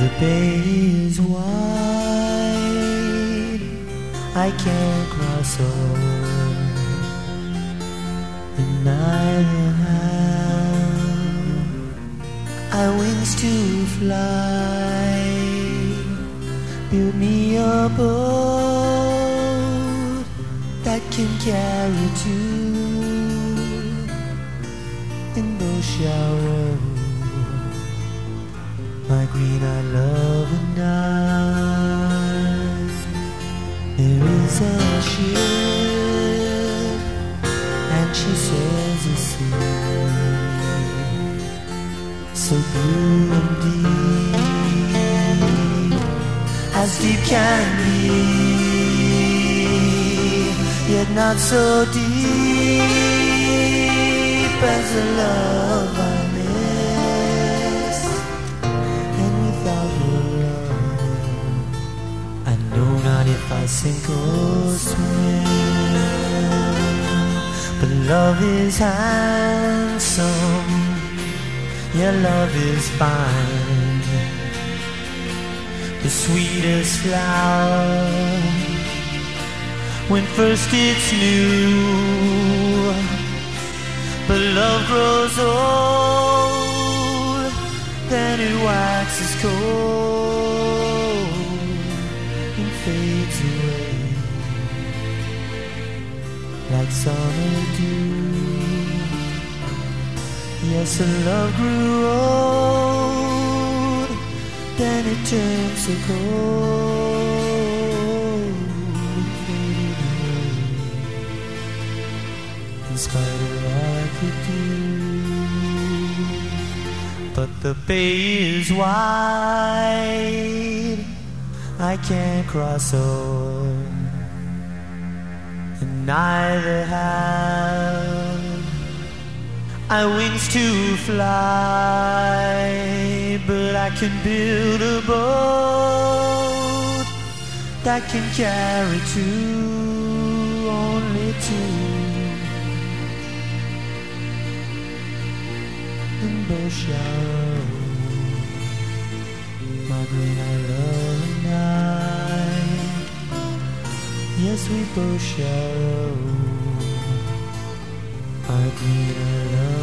The bay is wide, I can't cross over, and neither have I wings to fly. Build me a boat that can carry two, and both shall row my green I love and I. There is a ship and she sails the sea, so blue and deep, as deep can be, yet not so deep as the love I miss. And without your love, I know not if I sink or swim. But love is handsome, your love is fine, the sweetest flower when first it's new. But love grows old, then it waxes cold and fades away like summer dew. Yes, a love grew old, then it turned so cold and faded away, in spite of all I could do. But the bay is wide, I can't cross over, and neither have I wings to fly. But I can build a boat that can carry two, only two, and both shall row my green I love and I. Yes, we both shall row my green I love.